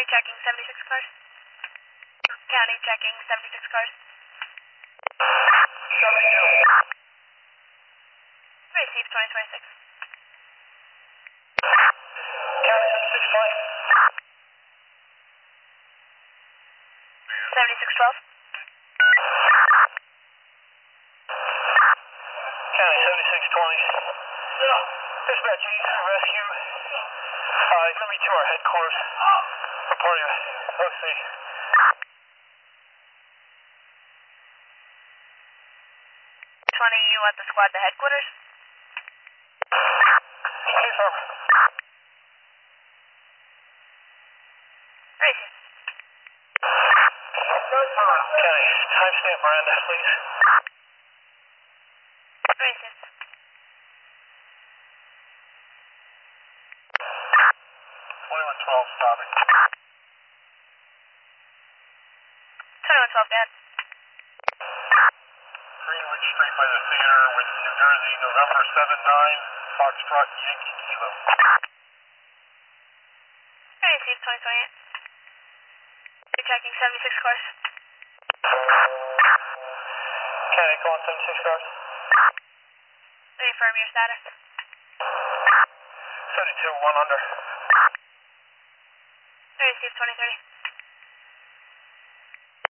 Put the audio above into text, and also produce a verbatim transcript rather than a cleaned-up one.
checking seventy-six cars. County checking seventy-six cars. seventy-two. Received twenty twenty-six. County seventy-six twenty. seventy-six twelve. County seventy-six twenty. Dispatch eight rescue. Uh, let me to our headquarters. Reporting O C. twenty, you want the squad to headquarters? Hey, sir. Racing. Okay, timestamp Miranda, please. Racing. twenty-one twelve, stopping. twenty-one twelve, Dad. Greenwich Street by the theater with New Jersey, November seven nine, Foxtrot Yankee Kilo. Received twenty twenty-eight. You're checking seventy-six cars. County calling seventy-six cars. Reaffirm your status. seventy-two, one under. Received twenty thirty.